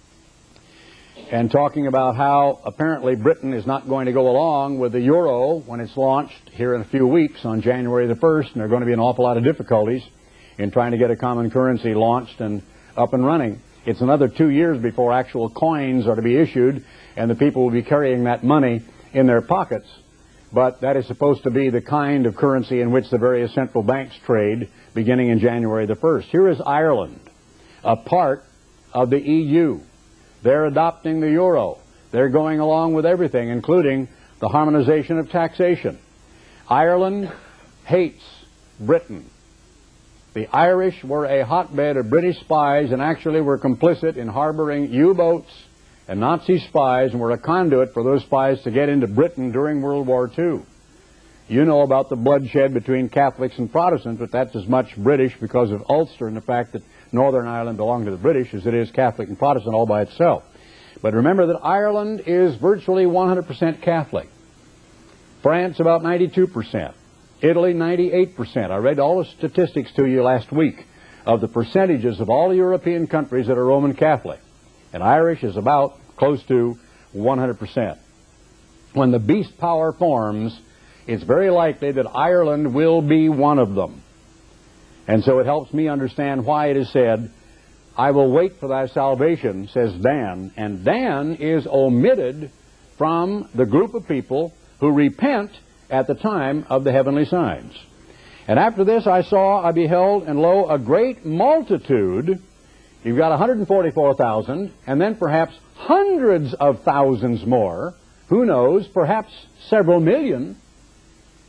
and talking about how apparently Britain is not going to go along with the euro when it's launched here in a few weeks on January the first, and there are going to be an awful lot of difficulties in trying to get a common currency launched and up and running. It's another two years before actual coins are to be issued, and the people will be carrying that money in their pockets. But that is supposed to be the kind of currency in which the various central banks trade beginning in January the first. Here is Ireland, a part of the E U. They're adopting the euro. They're going along with everything, including the harmonization of taxation. Ireland hates Britain. The Irish were a hotbed of British spies and actually were complicit in harboring U-boats and Nazi spies, and were a conduit for those spies to get into Britain during World War Two. You know about the bloodshed between Catholics and Protestants, but that's as much British because of Ulster and the fact that Northern Ireland belonged to the British as it is Catholic and Protestant all by itself. But remember that Ireland is virtually one hundred percent Catholic. France about ninety-two percent. Italy ninety-eight percent. I read all the statistics to you last week of the percentages of all the European countries that are Roman Catholic. And Irish is about close to one hundred percent. When the beast power forms, it's very likely that Ireland will be one of them. And so it helps me understand why it is said, I will wait for thy salvation, says Dan. And Dan is omitted from the group of people who repent at the time of the heavenly signs. And after this I saw, I beheld, and lo, a great multitude. You've got one hundred forty-four thousand, and then perhaps hundreds of thousands more. Who knows, perhaps several million.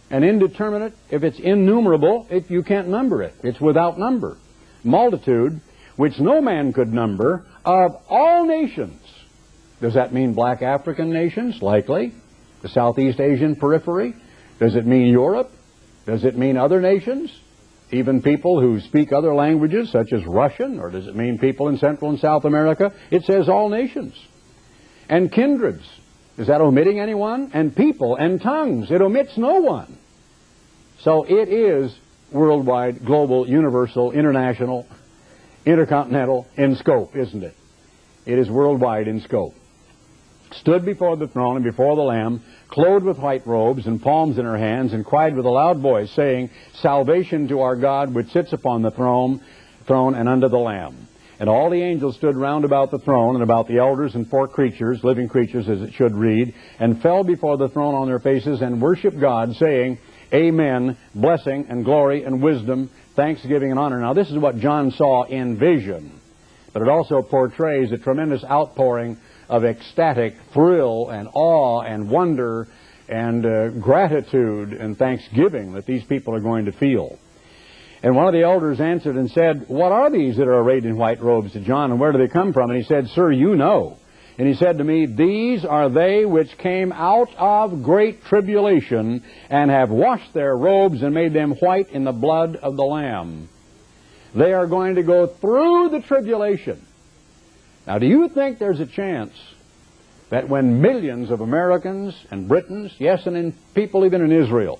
and indeterminate, if it's innumerable, it, you can't number it. It's without number. Multitude, which no man could number, of all nations. Does that mean black African nations? Likely. The Southeast Asian periphery? Does it mean Europe? Does it mean other nations? Even people who speak other languages, such as Russian? Or does it mean people in Central and South America? It says all nations. And kindreds. Is that omitting anyone? And people and tongues. It omits no one. So it is worldwide, global, universal, international, intercontinental in scope, isn't it? It is worldwide in scope. Stood before the throne and before the Lamb, clothed with white robes and palms in her hands, and cried with a loud voice, saying, Salvation to our God which sits upon the throne, throne and unto the Lamb. And all the angels stood round about the throne and about the elders and four creatures, living creatures as it should read, and fell before the throne on their faces and worshiped God, saying, Amen, blessing and glory and wisdom, thanksgiving and honor. Now this is what John saw in vision, but it also portrays a tremendous outpouring of ecstatic thrill and awe and wonder and uh, gratitude and thanksgiving that these people are going to feel. And one of the elders answered and said, What are these that are arrayed in white robes to John, and where do they come from? And he said, Sir, you know. And he said to me, These are they which came out of great tribulation, and have washed their robes and made them white in the blood of the Lamb. They are going to go through the tribulation. Now, do you think there's a chance that when millions of Americans and Britons, yes, and in people even in Israel,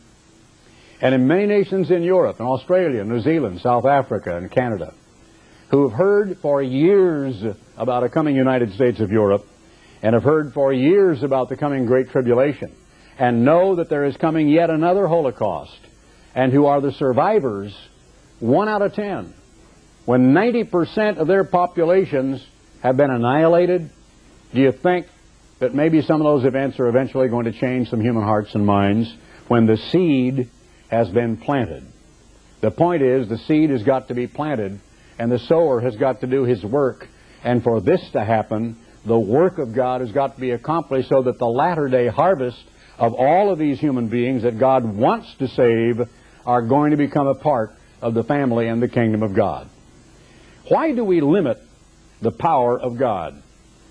and in many nations in Europe and Australia, New Zealand, South Africa, and Canada, who have heard for years about a coming United States of Europe, and have heard for years about the coming Great Tribulation, and know that there is coming yet another Holocaust, and who are the survivors, one out of ten, when ninety percent of their populations have been annihilated, do you think that maybe some of those events are eventually going to change some human hearts and minds when the seed has been planted? The point is, the seed has got to be planted, and the sower has got to do his work. And for this to happen, the work of God has got to be accomplished so that the latter-day harvest of all of these human beings that God wants to save are going to become a part of the family and the kingdom of God. Why do we limit the power of God?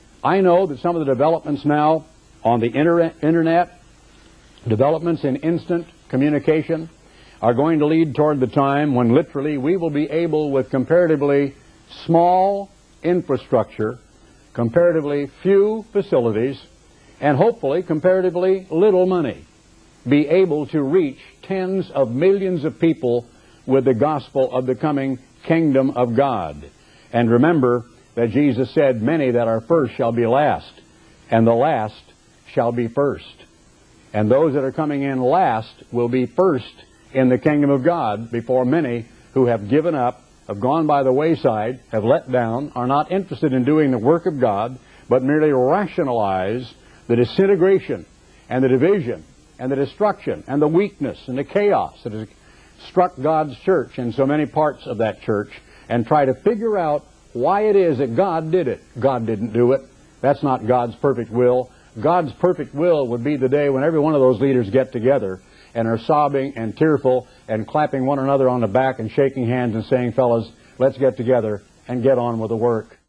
I know that some of the developments now on the internet, developments in instant communication, are going to lead toward the time when literally we will be able, with comparatively small infrastructure, comparatively few facilities, and hopefully comparatively little money, be able to reach tens of millions of people with the gospel of the coming kingdom of God. And remember that Jesus said, Many that are first shall be last, and the last shall be first. And those that are coming in last will be first in the kingdom of God before many who have given up, have gone by the wayside, have let down, are not interested in doing the work of God, but merely rationalize the disintegration and the division and the destruction and the weakness and the chaos that has struck God's church in so many parts of that church, and try to figure out why it is that God did it. God didn't do it. That's not God's perfect will. God's perfect will would be the day when every one of those leaders get together and are sobbing and tearful and clapping one another on the back and shaking hands and saying, Fellas, let's get together and get on with the work.